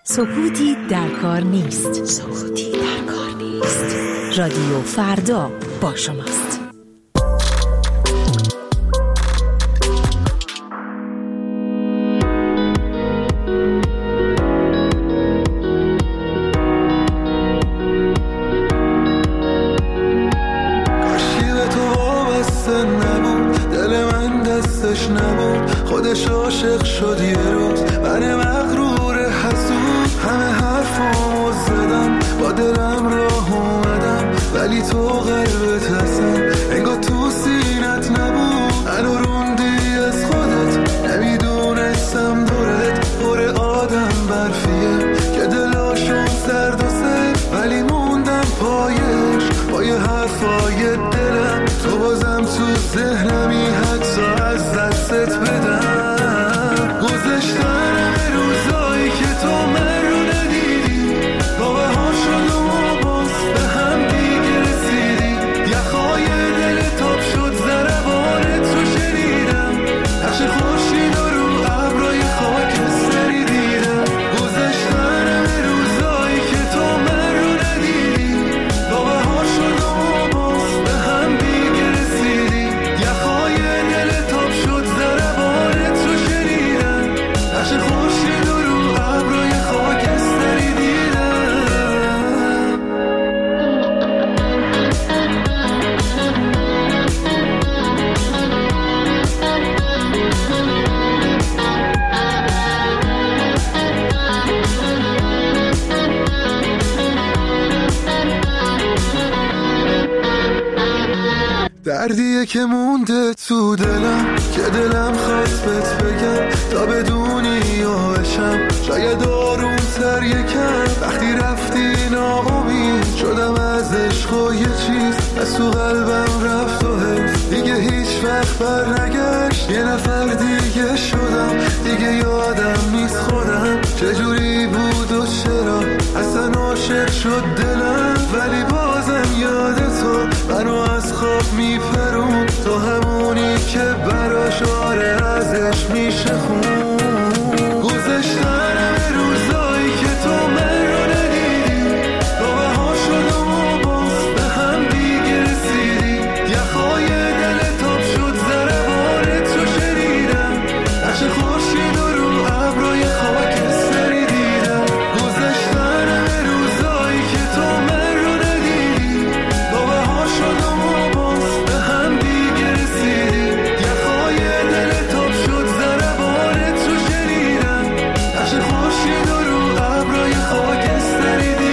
سکوتی در کار نیست. سکوتی در کار نیست. رادیو فردا با شماست. عاشق شد یه روز من مغرور حسود، همه حرفامو زدم با دلم راه اومدم، ولی تو قلبت هستم انگار تو سینت نبود. منو روندی از خودت، نمیدونستم دورت پر آدم برفیه که دلاشون سرد و سرد، ولی موندم پایش پای حرفای دلم. تو بازم تو ذهنمی حتی از دستت بدم. گذشتن روزایی که تو من رو ندیدی، باوه ها شد و ما باز به هم دیگه رسیدی. یخهای دل تاب شد ضربانت رو شنیدم، نقش خورشید رو ابرای خاکستری دیدم. گذشتن روزایی که تو من رو ندیدی، باوه ها شد و ما باز به هم دیگه رسیدی. یخهای دل تاب شد ضربانت رو شنیدم، نقش خورشید رو ابرای خاکستری دیدم. دردیه که مونده تو دلم که دلم خواست بهت بگم تا بدونی یا بشم. شاید آروم‌تر یکم وقتی رفتی ناامید شدم از عشق و یه چیز از تو قلبم رفت و حس دیگه هیچ وقت بر نگشت. یه نفر دیگه شدم دیگه یادم نیست خودم چجوری بود و چرا اصلا عاشق شد دلم، ولی بازم یاد تو منو از خواب میپرون. تو همونی که براش آره ازش میشه خون. گذشتن روزایی که تو من رو ندیدی، باوه ها شد و ما باز به هم دیگه رسیدی. یخهای دل تاب شد ضربانت رو شنیدم، نقش خورشید رو ابرای خاکستری دیدم. گذشتن روزایی که تو من رو ندیدی، باوه ها شد و ما باز به هم دیگه رسیدی. یخهای دل تاب شد ضربانت رو شنیدم، نقش خورشید رو ابرای خاکستری دیدم.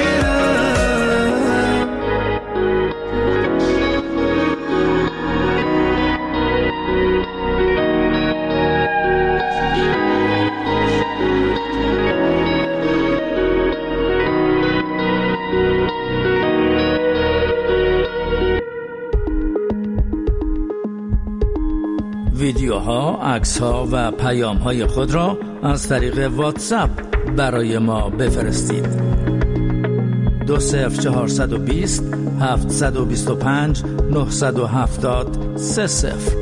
ویدیوها، عکس‌ها و پیام‌های خود را از طریق واتساپ برای ما بفرستید. 20420 725 970 30.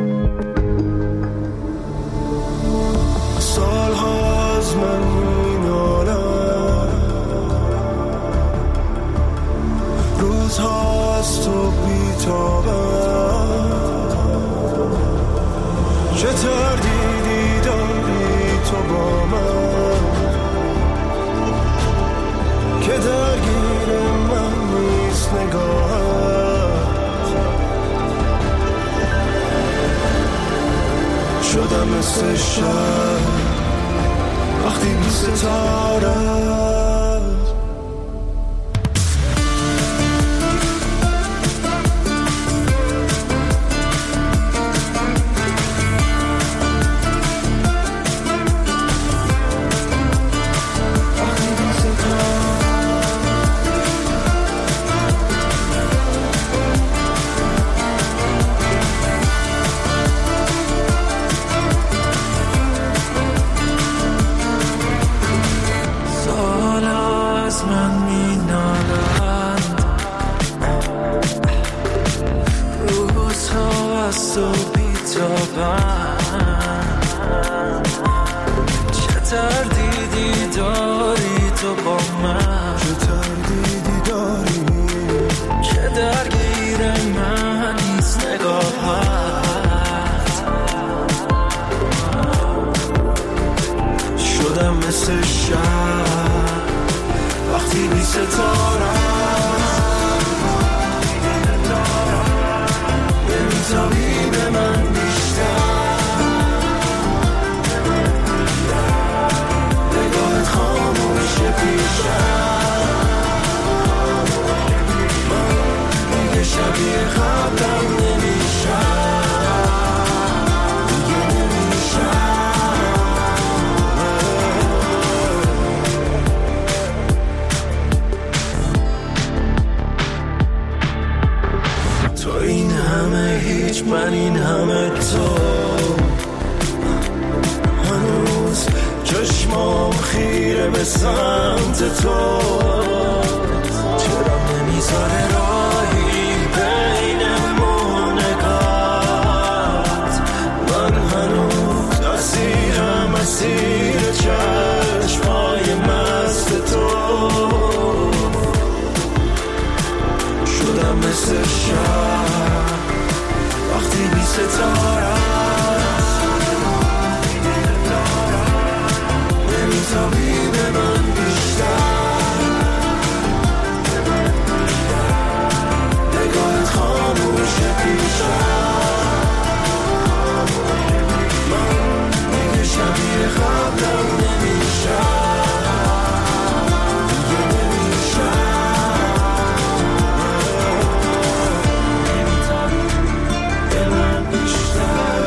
سال‌ها از من می‌نالم، روزها از تو بی‌تابم. چه تردیدی داری تو با من که درگیر من نیست نگاهت. شدم مثل شب وقتی بی ستاره چه تردیدی داری تو با من، چه تردیدی داری که درگیر من نیست نگاهت. شدم مثل شب وقتی بی ستارم، نمیتابی به من بیشتر، نگاهت خاموشه پیشم، دیگه شبیه قبلم نمیشم، دیگه نمیشم. تو این همه هیچ، من این همه تو، هنوز چشمام خیره به سمت تو، چرا نمیذاره راهی بینمون نگات، من هنوز اسیرم اسیر چشمای مست تو، شدم مثل شب وقتی بی ستارم، نمیتابی به من بیشتر، نگاهت خاموشه پیشم، من دیگه شبیه قبلم نمیشم، دیگه نمیشم، نمیتابی به من بیشتر،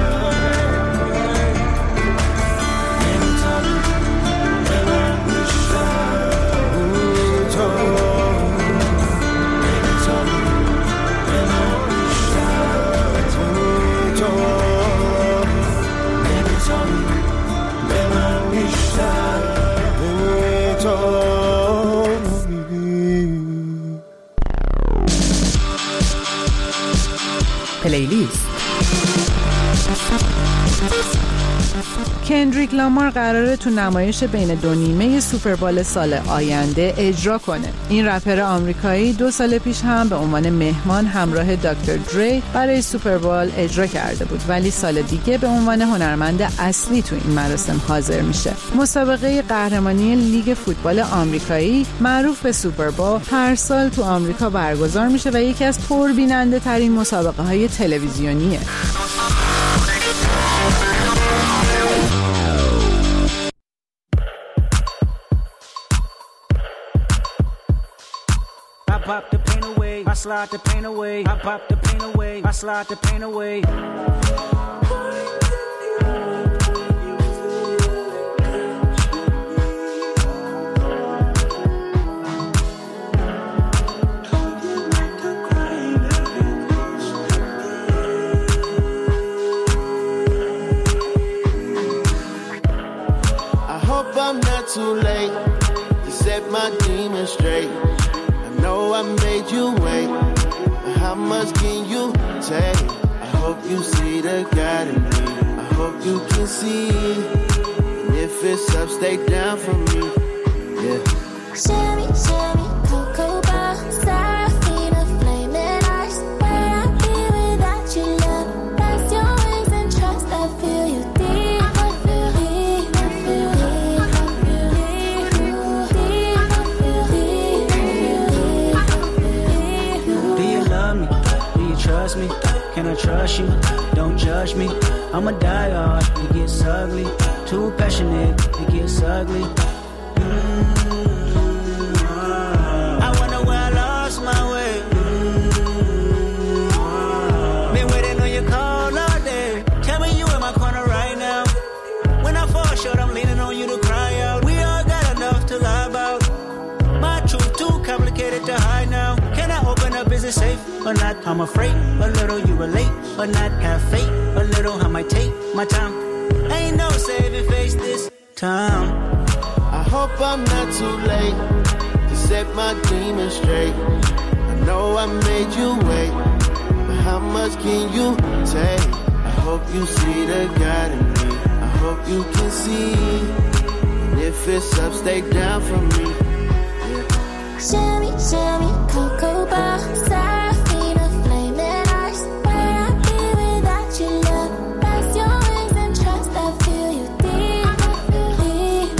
نمیتابی به من بیشتر، نمیتابی به من بیشتر. پلیلیست. کندریک لامار قراره تو نمایش بین دو نیمه سوپربال سال آینده اجرا کنه. این رپر آمریکایی 2 سال پیش هم به عنوان مهمان همراه دکتر دری برای سوپربال اجرا کرده بود، ولی سال دیگه به عنوان هنرمند اصلی تو این مراسم حاضر میشه. مسابقه قهرمانی لیگ فوتبال آمریکایی معروف به سوپربال هر سال تو آمریکا برگزار میشه و یکی از پربیننده ترین مسابقه های تلویزیونیه. Pop the pain away, I slide the pain away. I pop the pain away, I slide the pain away. I hope I'm not too late to set my demons straight. Know I made you wait, but how much can you take? I hope you see the God in me, I hope you can see, and if it's up, stay down for me, yeah. Shimmy, shimmy, cocoa bar, Seraphina, flaming eyes. When I'm here without you, love, that's your wings and trust. I feel you deep, I feel deep, I feel deep, I feel deep, I feel deep. Do you love me? Do you trust me? Can I trust you? Don't judge me. I'm a die-hard, it gets ugly. Too passionate, it gets ugly. I wonder where I lost my way. Been waiting on your call all day. Tell me you in my corner right now. When I fall short, I'm leaning on you to cry out. We all got enough to lie about. My truth too complicated to hide now. Can I open up? Is it safe or not? I'm afraid a little you relate or not. Have faith a little. I might take my time. Ain't no saving face this time. I hope I'm not too late to set my demons straight. I know I made you wait, but how much can you take? I hope you see the God in me, I hope you can see, and if it's up, stay down for me. Shimmy, shimmy, cocoa bar, Seraphina, flaming ice. When I'm here without your love, rest your wings and trust. I feel you deep, deep,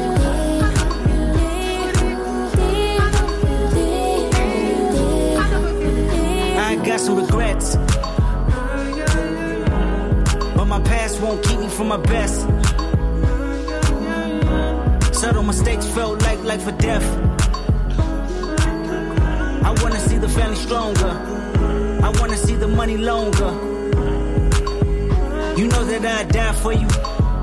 I got some regrets, but my past won't keep me from my best. Subtle mistakes felt like life or death. I wanna see the family stronger. I wanna see the money longer. You know that I'd die for you.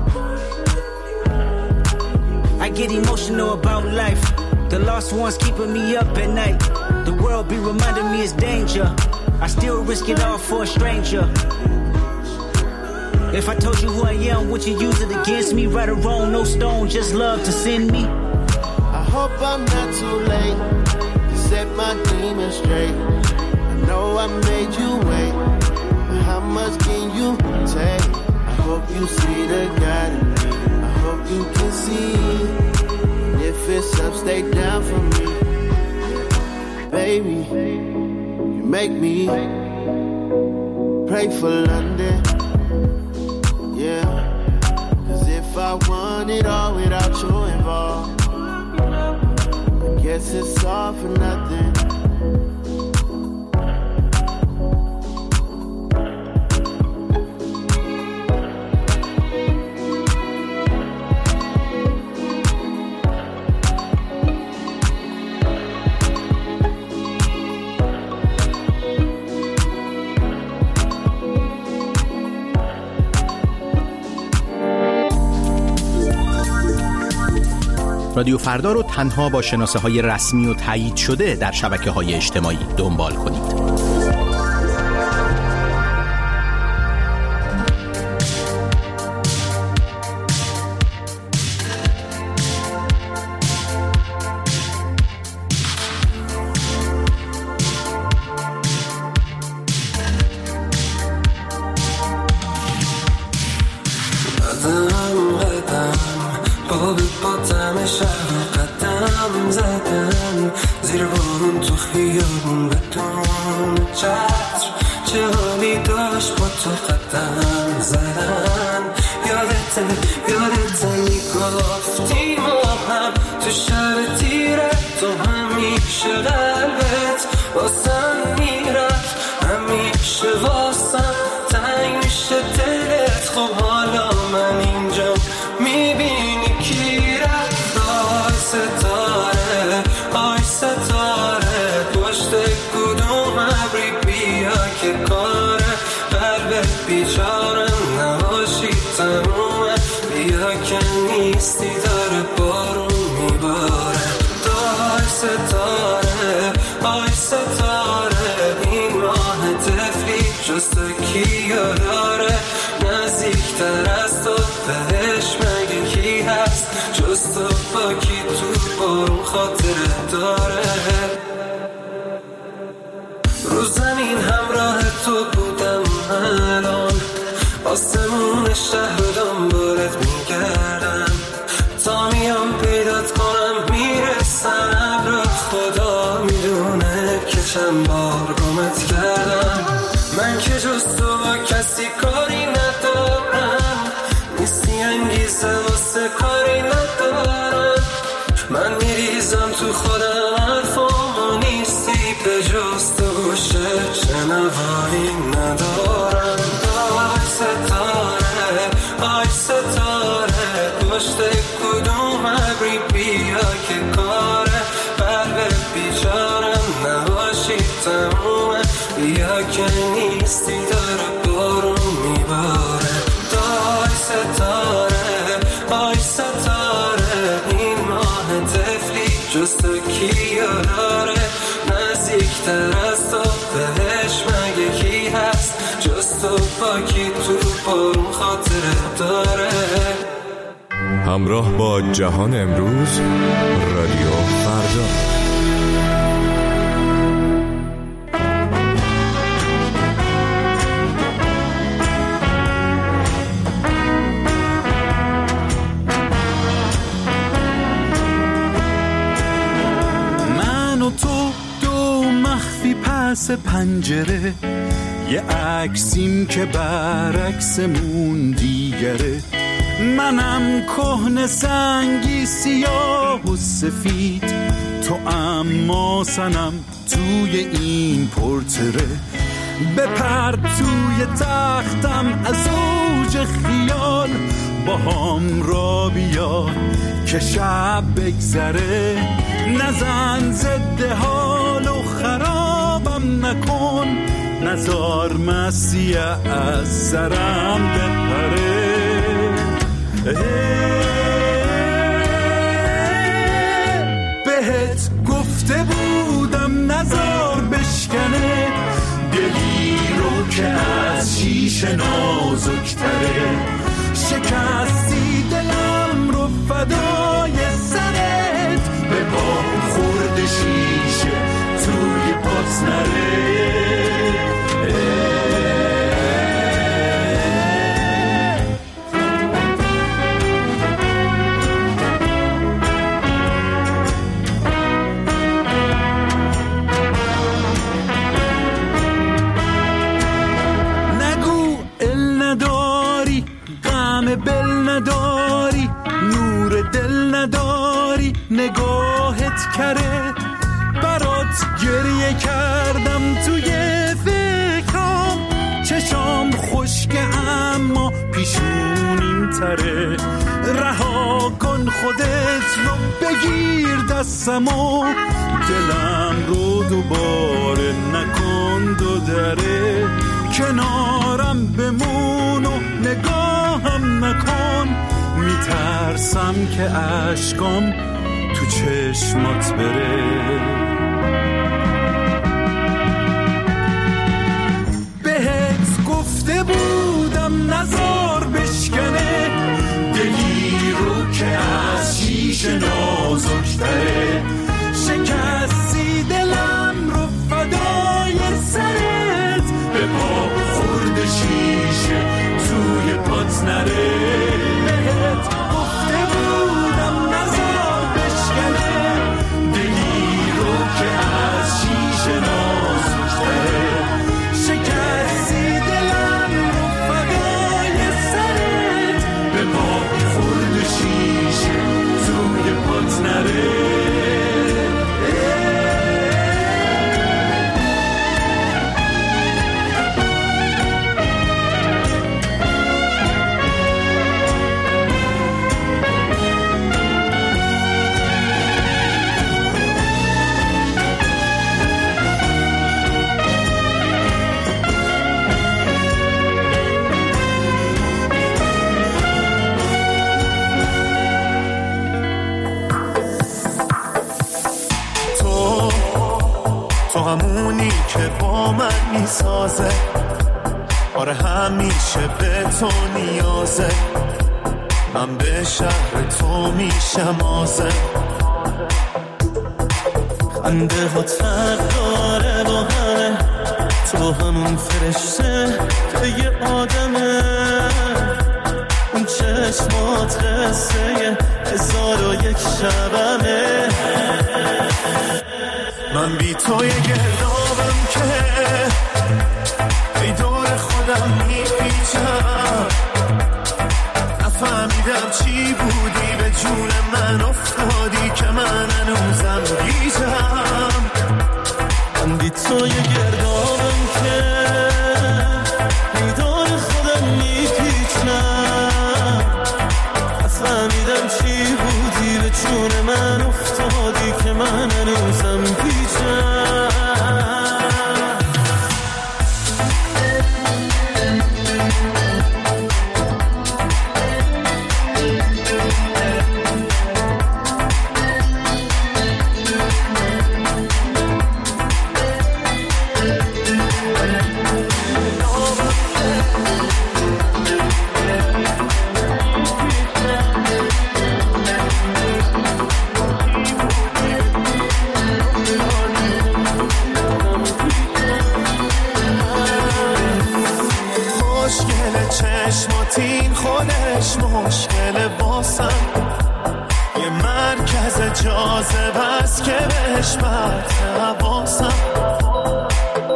I get emotional about life. The lost ones keeping me up at night. The world be reminding me it's danger. I still risk it all for a stranger. If I told you who I am, would you use it against me? Right or wrong, no stone, just love to send me. I hope I'm not too late to set my demons straight. I know I made you wait, but how much can you take? I hope you see the God in me. I hope you can see. And if it's up, stay down for me. Baby, you make me pray for London. Yeah, 'cause if I want it all without you involved, I guess it's all for nothing. رادیو فردا رو تنها با شناسه‌های رسمی و تایید شده در شبکه‌های اجتماعی دنبال کنید. زیر بارون تو خیابون بدون چتر چه حالی داشت با تو قدم زدن. یادت میگفتی ما هم تو شب تیره تو همیشه قلبت واسم میرفت همیشه واسم تنگ میشه دلت. خب حالا من اینجا میبینی کی رفت. آی ستاره پشت کدوم ابری بیا که کاره قلبت بیچارم نباشی تمومه. بیا که نیستی داره بارون میباره. آی ستاره این ماه تفلی جز تو کیو داره. نزدیکتر از تو بهش مگه کی هست جز تو با کی تو بارون خاطره داره. رو زمین همراه تو بودم الان آسمون شهر دنبالت میگردم تا میام پیدات کنم میرسم ابر خدا میدونه که چند بار گمت کردم. من که جز تو با کسی کاری ندارم نیستی انگیزه واسه کاری ندارم. من میریزم تو خودم حرفامو نیستی به جز تو گوشه شنوایی ندارم. آی ستاره پشت کدوم ابری بیا که کاره قلب بیچارم نباشی تمومه. بیا که نیستی داره بارون میباره. آی ستاره این ماه تفلی جز تو کیو داره. نزدیکتر از تو بهش مگه کی هست جز تو با کی تو بارون خاطره داره. همراه با جهان امروز رادیو فردا. پس پنجره یه عکسیم که برعکسمون دیگره. منم کهنه سنگی سیاه و سفید، تو اما سنم توی این پورتره. بپر توی تختم از اوج خیال، با هم را بیا که شب بگذره. نزن ضد حال و خرابم نکن، نزار مسیح از سرم بپره. بهت گفته بودم نزار بشکنه، دلی رو که از شیشه نازکتره. شکستی دلم رو فدای سرت، به با خورد شیشه توی پات نره. بل نداری، نور دل نداری، نگاهت کره. برات گریه کردم توی فکرام، چشام خشکه اما پیشونیم تره. رها کن خودت رو بگیر دستمو، دلم رو دوباره نکن دو دره. کنارم بمون و نگاهم نکن، میترسم که اشکام تو چشمات بره. بهت گفته بودم نزار بشکنه، دلی رو که از شیشه نازکتره. شکستی دلم رو فدای سرت، به پا خورد شیشه توی پات نره. بهت گفته بودم نزار بشکنه، دلی رو که از شیشه نازکتره. شکستی دلم رو فدای سرت، به پا خورد شیشه توی پات نره. همونی که با من میسازه، آره همیشه به تو نیازه. من به شهر تو میشم آزه، خنده ها فرق داره با همه، تو همون فرشته که یه آدمه. اون چشمات قصه 1001 شبمه. من بی توی گردابم که ای دور خودم میپیچم. نفهمیدم چی بودی به جون من افتادی که من هنوزم گیجم. من بی توی گردابم که ای دور خودم میپیچم. نفهمیدم چی بودی به جون من افتادی که من هنوزم پیچم. چشماتین خودش مشکل باسم، یه مرکز جاذبه است که بهش برد حواسم.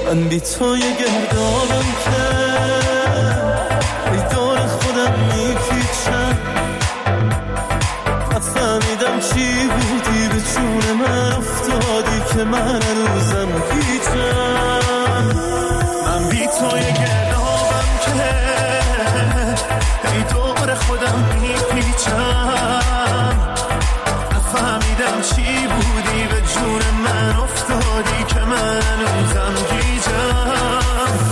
من بی تو یه گردابم که ای دور خودم میپیچم نفهمیدم چی بودی به جون من افتادی که من هنوزم پیچم من بی تو یه گردابم که ای دور خودم میپیچم نفهمیدم چی بودی به جون من افتادی که من هنوزم گیجم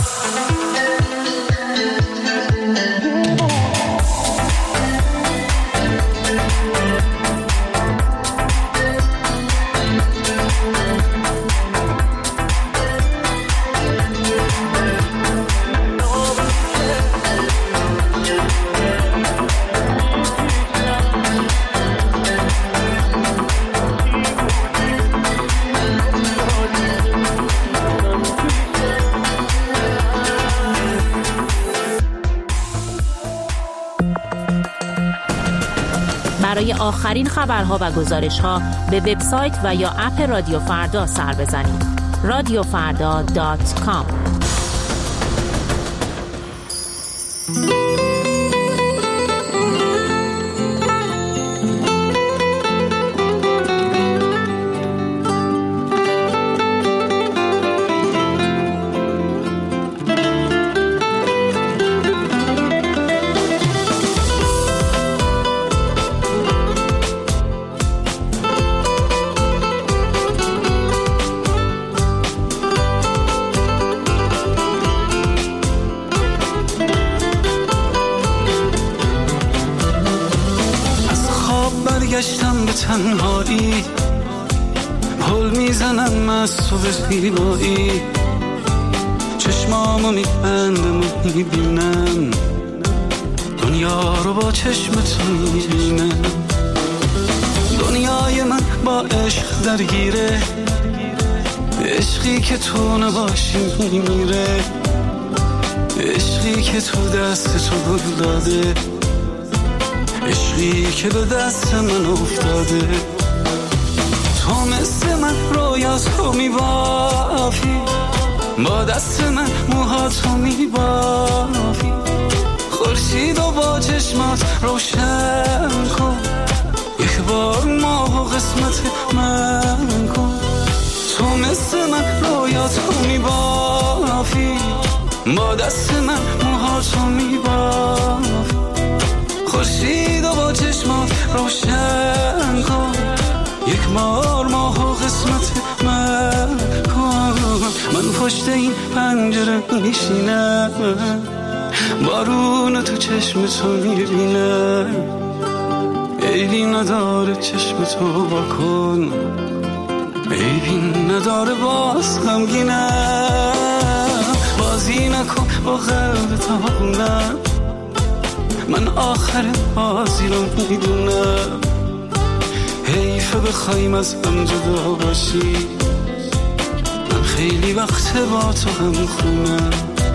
برای آخرین خبرها و گزارش‌ها به وبسایت و یا اپ رادیو فردا سر بزنید. radiofarda.com. برگشتم به تنهایی پل میزنم از تو به زیبایی چشمامو میبندم و میبینم دنیا رو با چشم تو میبینم دنیای من با عشق درگیره عشقی که تو نباشی میمیره عشقی که تو دست تو گل داده عشقی که به دست من افتاده تو مثل من رویاتو میبافی با دست من موهاتو میبافی خورشید و با چشمات روشن کن یک بار ماه و قسمت من کن تو مثل من رویاتو میبافی با دست من موهاتو میبافی خورشید و با چشمات روشن کن یک بار ماه و قسمت من کن من پشت این پنجره میشینم بارون تو چشم تو میبینم عیبی نداره چشم تو بکن عیبی نداره باز غمگینم بازی نکن با قلب تاونم من آخر بازی رو میدونم حیفه بخوایم از هم جدا باشی من خیلی وقت با تو هم خونم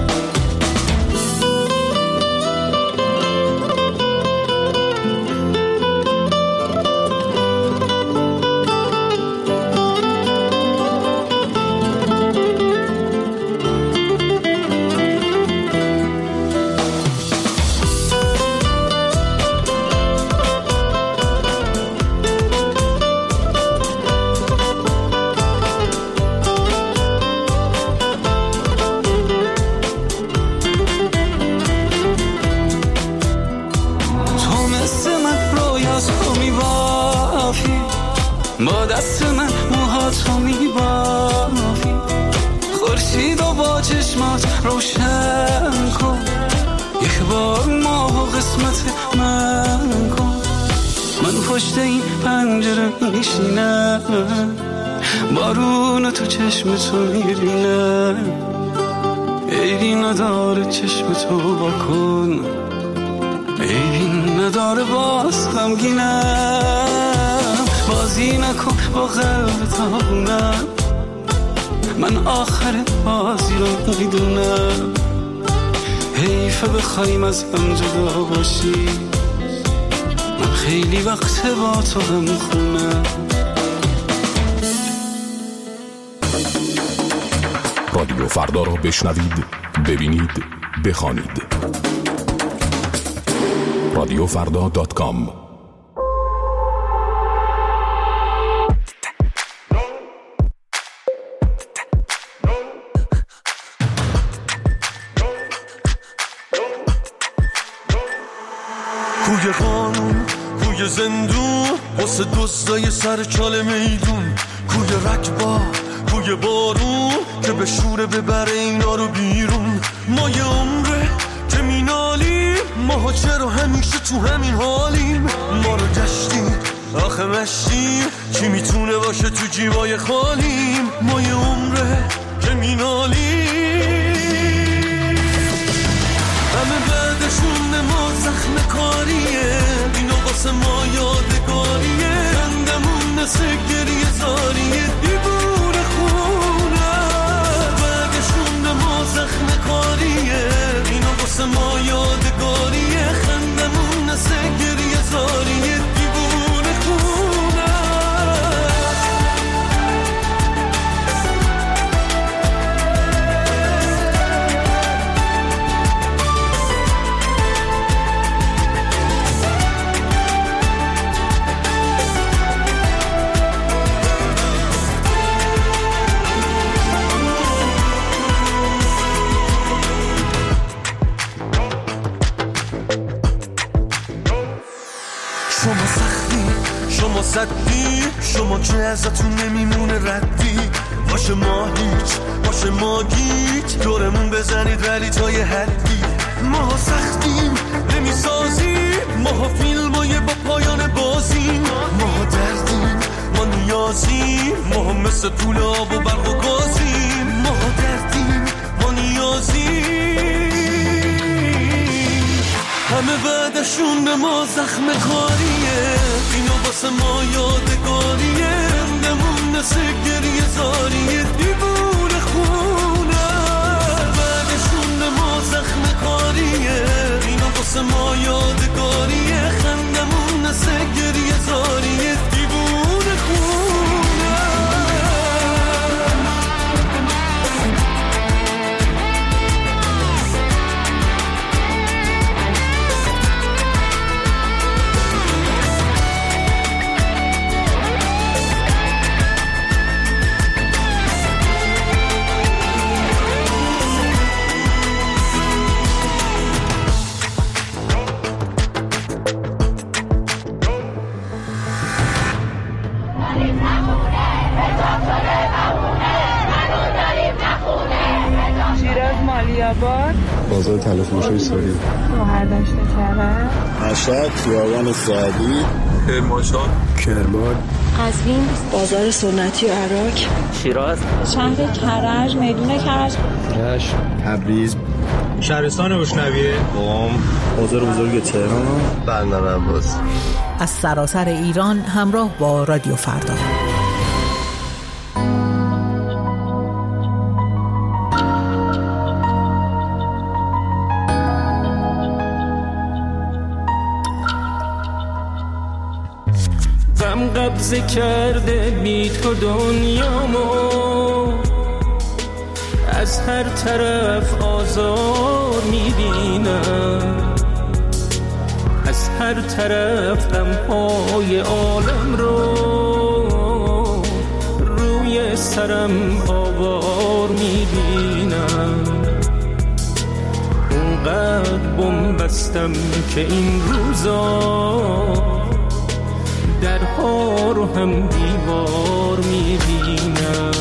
با دست من موهاتو میبافی خورشید و با چشمات روشن کن یک بار ماه و قسمت من کن من پشت این پنجره میشینم بارون تو چشم تو میبینم عیبی نداره چشم تو بکن عیبی نداره باز غمگینم بازی نکن با قلب تاونم من آخر بازی رو میدونم حیفه بخوایم از هم جدا باشی من خیلی وقت با تو هم خونم رادیو فردا را بشنوید، ببینید، بخوانید. radiofrda.com. کوی قانون، کوی زندون، واسه دزدای سر چاله میدون، کوی رکبا، کوی بارون که به شوره ببره اینا رو بیرون. ما یه عمره که مینالیم، ماها چرا همیشه تو همین حالیم؟ ما رو گشتیم آخه مشتیم، کی میتونه باشه تو جیبای خالیم؟ ما یه عمره که مینالیم، همه بعدشون ما زخم کاریه، اینا واسه ما یادگاریه، خندمون مثل گریه زاریه، دیوونه خونه. بعدشون ما زخم کاریه، اینا واسه ما یادگاریه، خندمون مثل گریه زاریه، دیوونه خونه. شما سختی، شما صدی، شما که ازتون نمیمونه ردی، باشه ما هیچ، باشه ما گیج، دورمون بزنید ولی تا یه حدی. ما سختیم نمیسازیم، ما فیلمای با پایان بازیم، ما دردیم، ما نیازیم، ما مثل طول آب و برق و گازیم، ما دردیم، ما نیازیم، همه بعدشون به ما زخم کاریه، اینا واسه ما یادگاریه، خندمون مثل گریه زاریه، دیوونه خونه. بعدشون به ما زخم کاریه، اینا واسه ما یادگاریه، خندمون مثل گریه زاریه، دیوونه خونه. بازار تلفروشی سوری، شهردشت کرد، مشهد، خیابان سعدی، کرمانشاه، کرمان، قزوین، بازار سنتی عراق، شیراز، شهر کرج، میدون کرج، رشت، تبریز، شهرستان روشنویه، قم، بازار بزرگ تهران، بندر عباس. از سراسر ایران همراه با رادیو فردا. قبضه کرده بی تو دنیامو، از هر طرف آزار میبینم، از هر طرف غمهای عالم رو روی سرم آوار میبینم. اونقدر بنبستم که این روزا درها رو هم دیوار میبینم.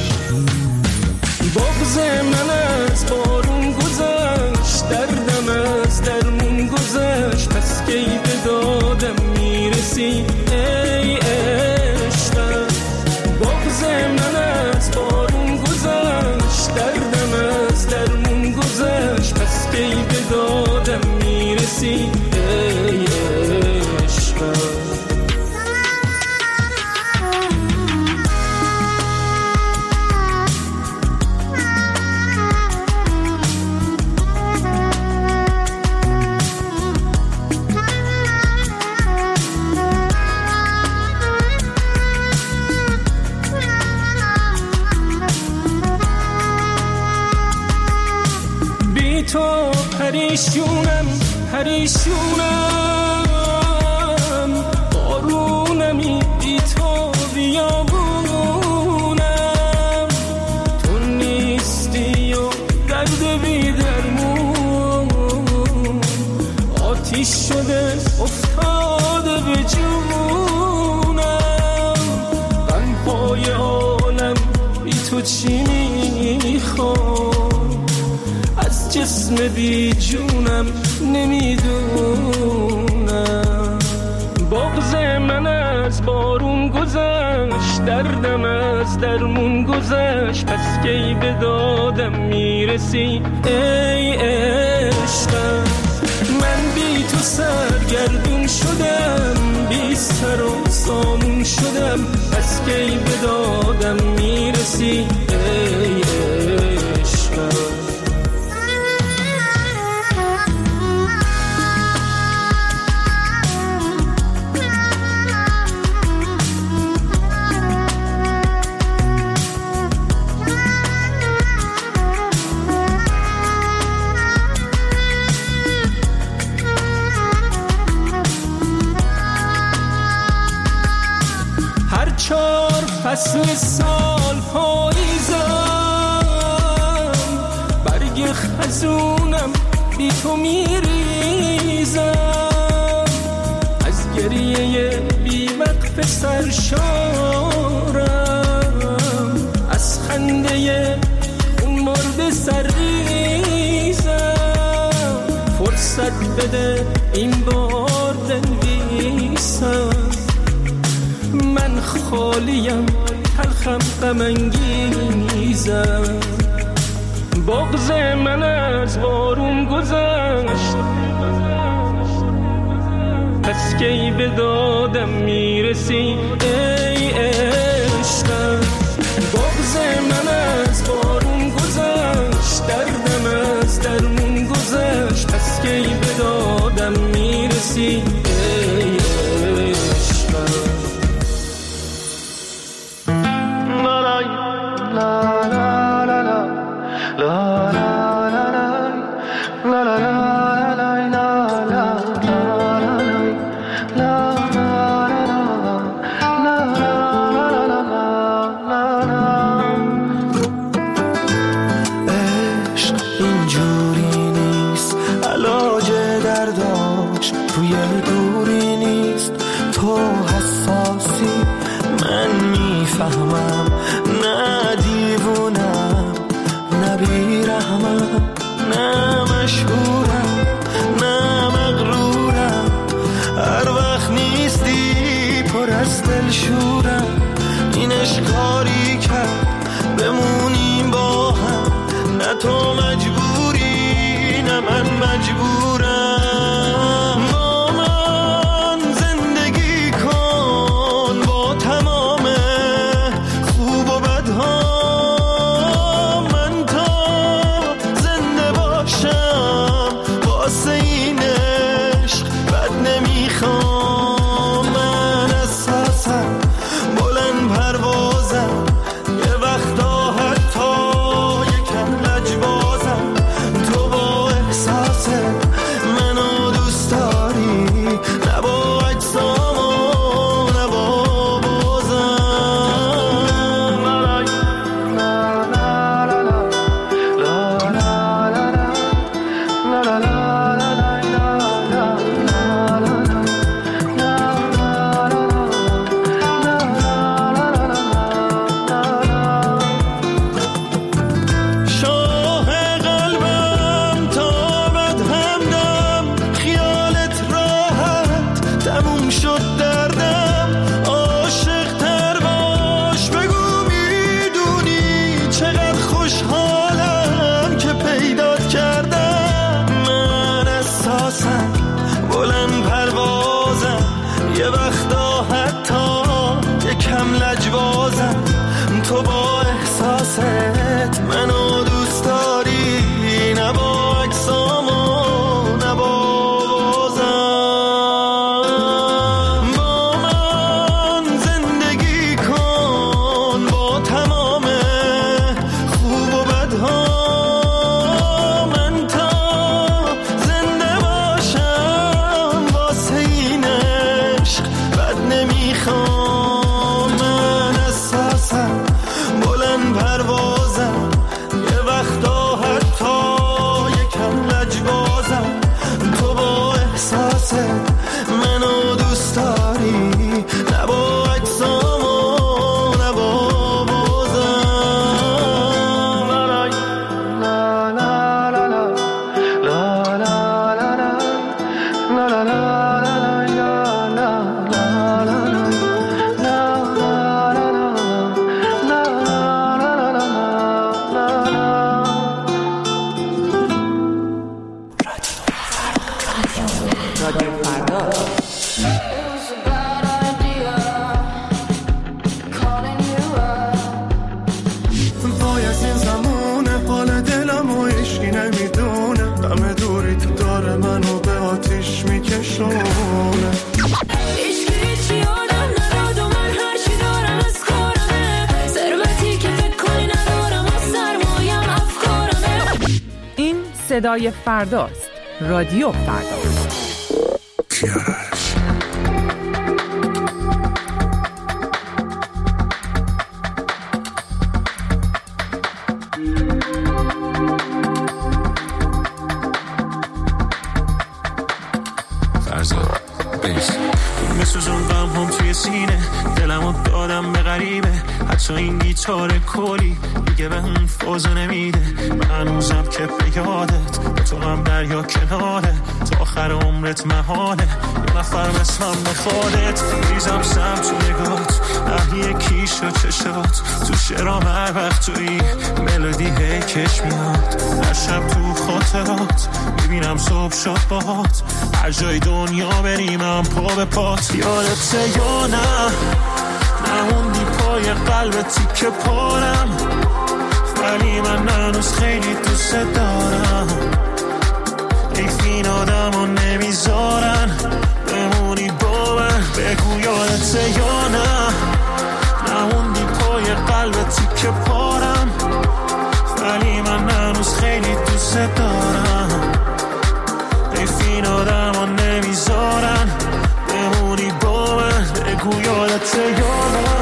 بغض من از بارون گذشت، دردم از درمون گذشت، پس کی به دادم میرسی ای عشقم. بغض من از بارون گذشت، دردم از درمون گذشت، پس کی به دادم میرسی ای عشقم. پریشونم پریشونم بارونمی بی تو بیابونم تو نیستی و درد بی درمون آتیش شده افتاده به جونم غمهای عالم بی تو چی میخوام از جسم بی جونم نمیدونم بغض من از بارون گذشت دردم از درمون گذشت پس کی به دادم میرسی ای عشقم من بی تو سرگردون شدم بی سر و سامون شدم پس کی به دادم میرسی ای عشقم فصل سال پاییزم برگ خزونم بی تو میریزم از گریه بی وقف سرشارم از خنده خون مرده سرریزم فرصت بده این بار بنویسم من خالیم تلخم غم انگیزم بغض من از بارون گذشت پس کی به دادم میرسی ای عشقم بغض من از بارون گذشت دردم از درمون گذشت پس کی به دادم میرسی ای عشقم صدای فرداست. رادیو فردا. سینه دلمو دادم به غریبه، حتی این گیتار کلی دیگه به اون فازو نمیده. من هنوزم که به یادت به تو هم دریا کناره، تا آخر عمرت محاله یه نفر مثلم بخوادت. ریزم سم تو نگات اهلی کیش و چشات، تو شرام هر وقت توی ملودی هی کش میاد. هر شب تو خاطرات میبینم صبح شد باهات، هر جای دنیا بریم هم پا به پات. یادت یا نه نموندی پای قلب تیکه پارم، ولی من هنوز خیلی دوست دارم. حیف این آدمو نمیذارن بمونی با من، بگو یادت یا نه نموندی پای قلب تیکه پارم، ولی من هنوز خیلی دوست دارم. حیف این آدمو نمیذارن بمونی با من، بگو یادت یا نه.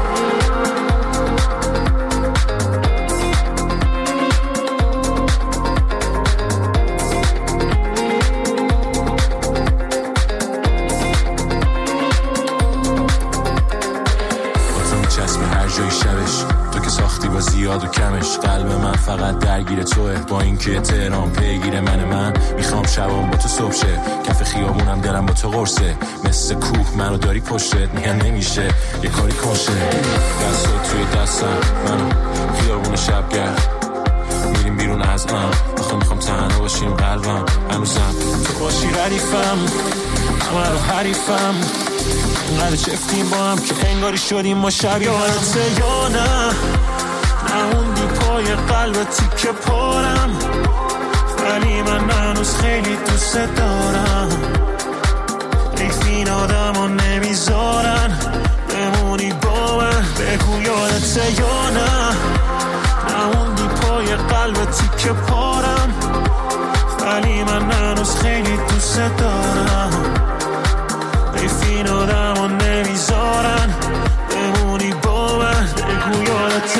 زیاد و کمش قلب من فقط درگیر توه، با اینکه تهران پیگیر من میخوام شبام با تو صبح شه، کف خیابونم دلم با تو قرصه، مثل کوه منو داری پشتت، میگن نمیشه یه کاری کنشه. دستات توی دستم منو خیابون شب گرد، میریم بیرون از آخه میخوام تنها باشیم قلبم هنوزم تو باشی ردیفم، من رو حریفم، اینقدر چفتیم با هم که انگاری شدیم ما شبیه. یادت یا نه نموندی پای قلب تیکه پارم، ولی من هنوز خیلی دوست دارم. حیف این آدمو نمیذارن بمونی با من، بگو یادت یا نه نموندی پای قلب تیکه پارم، ولی من هنوز خیلی دوست دارم. حیف این آدمو نمیذارن بمونی با من، بگو یادت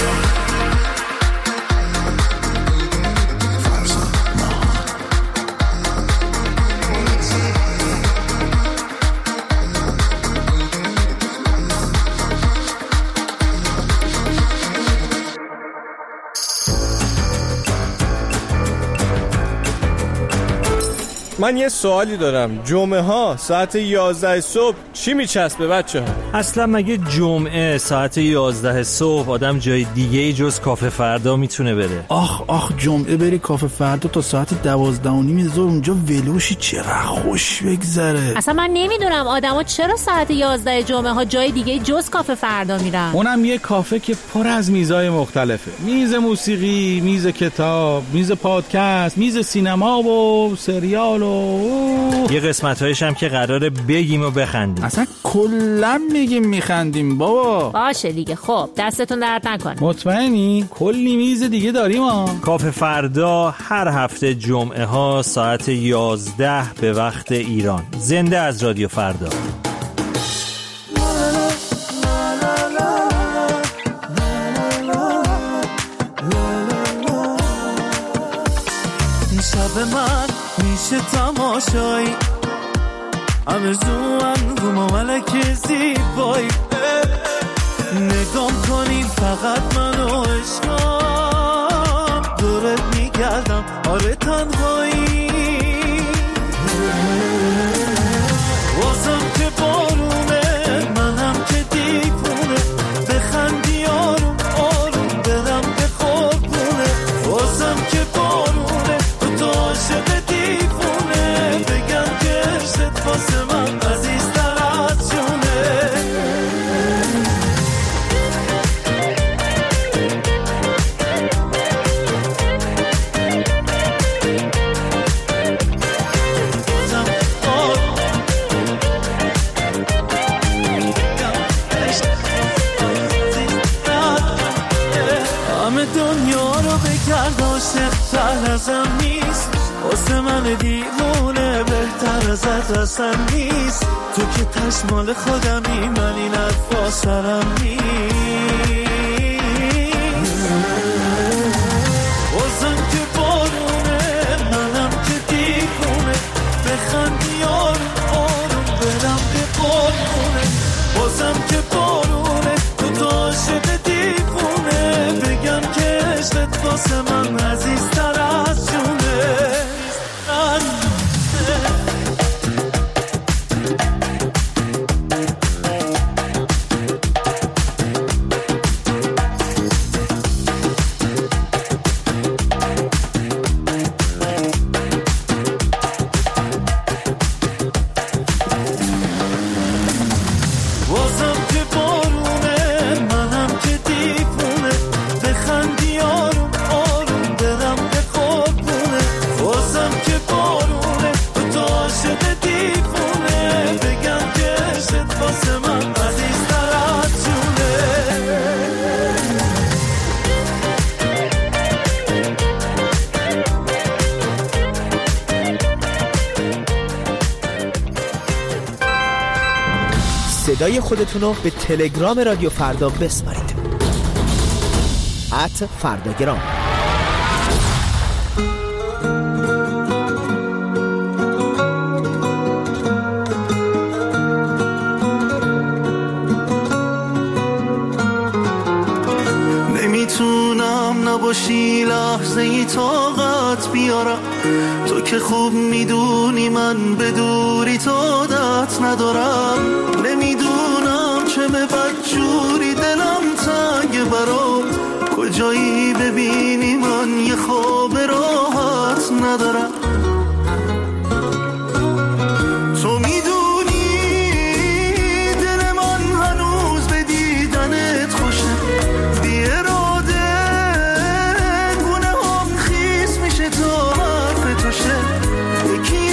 من یه سوالی دارم، جمعه ها ساعت 11 صبح چی میچسبه بچه ها؟ اصلا مگه جمعه ساعت 11 صبح آدم جای دیگه جز کافه فردا میتونه بره؟ آخ جمعه بری کافه فردا تا ساعت 12:30 ظهر اونجا ولوشی، چقدر خوش بگذره. اصلا من نمیدونم آدما چرا ساعت 11 جمعه ها جای دیگه جز کافه فردا میرن. اونم یه کافه که پر از میزای مختلفه، میز موسیقی، میز کتاب، میز پادکست، میز سینما و سریال یه قسمت‌هایش هم که قراره بگیم و بخندیم. اصلا کلا میگیم میخندیم بابا. باشه دیگه، خب دستتون درد نکنه. مطمئنی؟ کلی میز دیگه داریم ها. کافه فردا هر هفته جمعه ها ساعت 11 به وقت ایران. زنده از رادیو فردا. شب من میشه تماشایی، آرزوام رو ملک زیبایی، نگام کنی فقط منو عشقم، دورت میگردم آره تنهایی، واسم که بارونه منم که دیوونه، بخندی آروم آروم برم به قربونه، واسم که بارونه تو عاشق دیوونه، بگم که عشقت واسه من عزیزتر از جونه. رو بگرد عاشق تر ازم نیست واسه من دیوونه بهتر ازت اصلا نیست تو که تشمال خودمی من این حرفا سرم نیست بازم که بارونه منم که دیوونه بخندی آروم برم به قربونه بازم که بارونه تو عاشق دیوونه بگم که عشقت واسه من عزیزتر از جونه صدای خودتونو به تلگرام رادیو فردا بسپارید @فرداگرام. نمیتونم نباشی لحظه ای طاقت بیارم تو که خوب میدونی من به دوری تو عادت ندارم نمیدونم چه به بدجوری دلم تنگ برات کجایی ببینی من یه خواب راحت ندارم تو میدونی دل من هنوز به دیدنت خوشه بی اراده گونه هم خیس میشه تا حرف تو شه یکی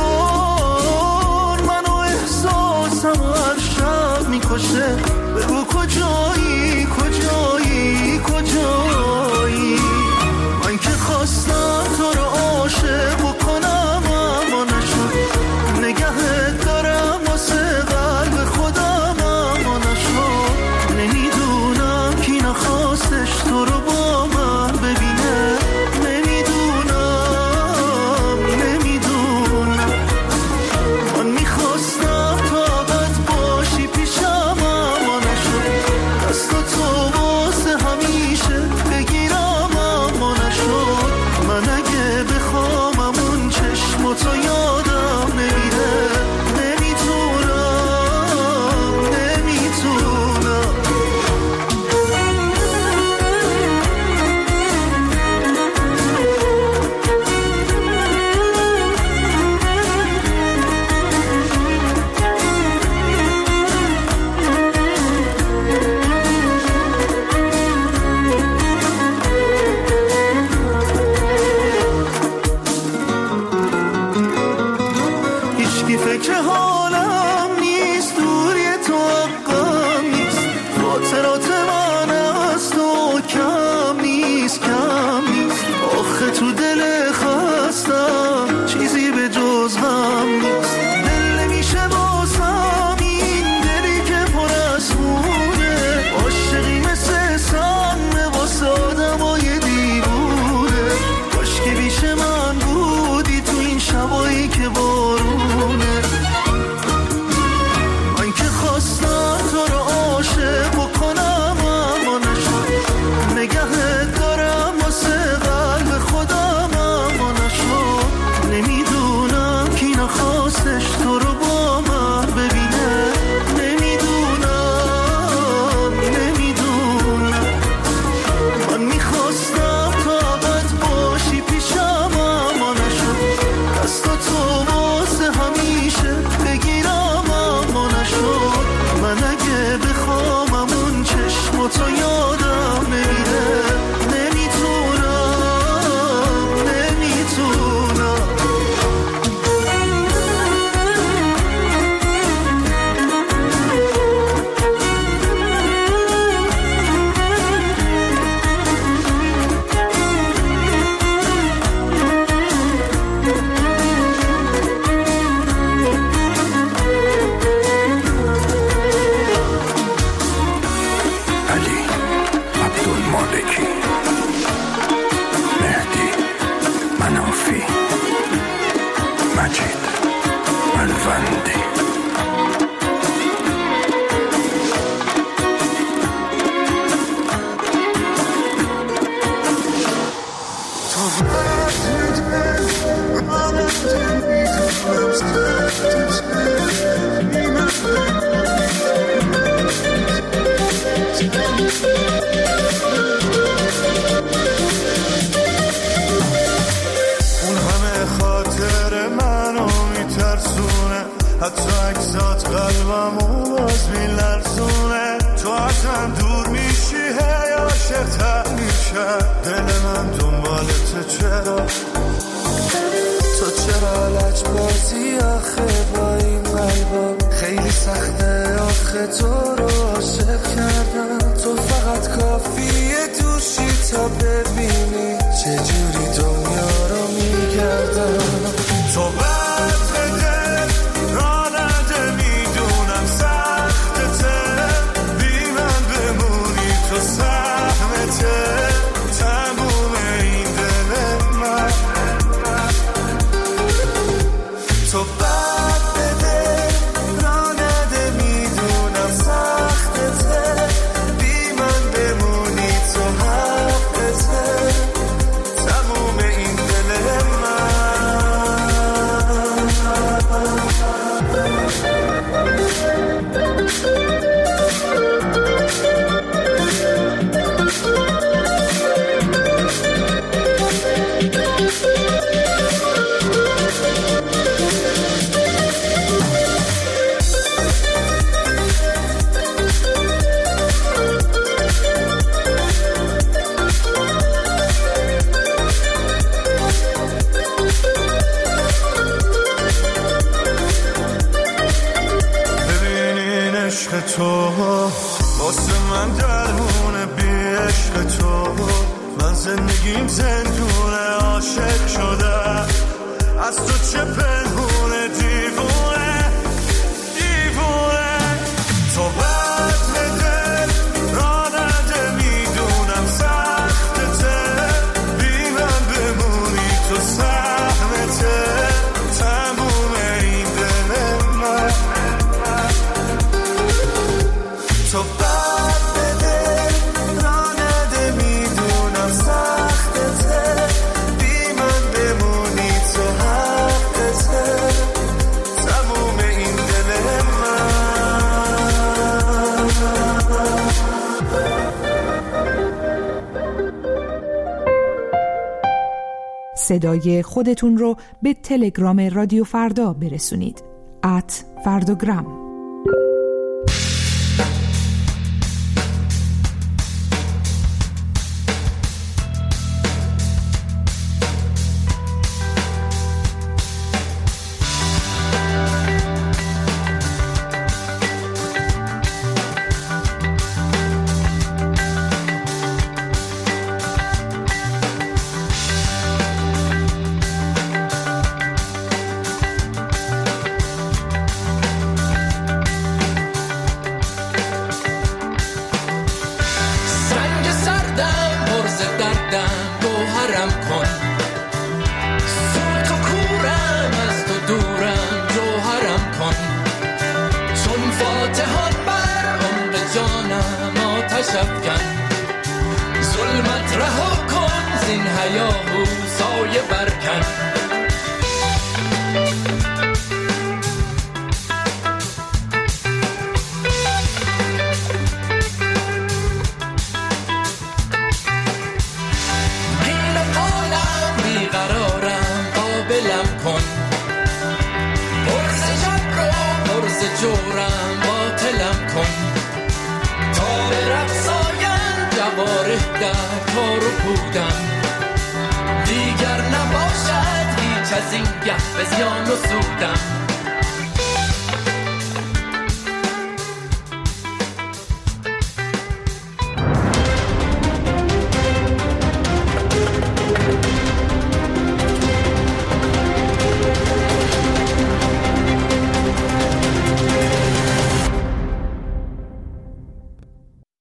انگار منو احساسم هر شب میکشه بگو کجایی کجایی کجایی من که خواستم تو رو عاشق بکنم اما نشد نگهت دارم واسه قلب خودم اما نشد نمیدونم کی نخواستش تو رو با من ببینه نمیدونم من میخواستم طاقت باشی پیشم اما نشد حتی اکسات قلبمو باز میلرزونه. تو ازم دور میشی هی عاشق‌تر میشه دل من دنبالت. چرا تو چرا لج بازی آخه با این قلبا؟ خیلی سخته آخه تو رو عاشق کردم. تو فقط کافیه دوشی تا ببینی چجوری دنیا رو میگردم. تو بد بده را نده میدونم سختته، بی من بمونی تو سهمته تموم این دل من. تو بد بده را نده میدونم سختته، بی من بمونی تو حقته تموم این دل من. ببینین عشق تو واسه من درمونه، بی عشق تو من زندگیم زندونه. عاشق شده از تو چه پنهونه، دیوونه دیوونه. تو بد بده را نده میدونم سختته، بی من بمونی تو سهمته تموم این دل من. تو بد بده را نده میدونم سختته، بی من بمونی تو حقته تموم این دل من. صدای خودتون رو به تلگرام رادیو فردا برسونید. @فرداگرام. ظلمت رها کن زین هیاهو سایه برکن. گیر قالم بیقرارم قابلم کن، برز شب رو برز جورم باطلم کن. تا به رقصاین جواره در کار و پودم، دیگر نباشد هیچ از این گه به زیان و سودم.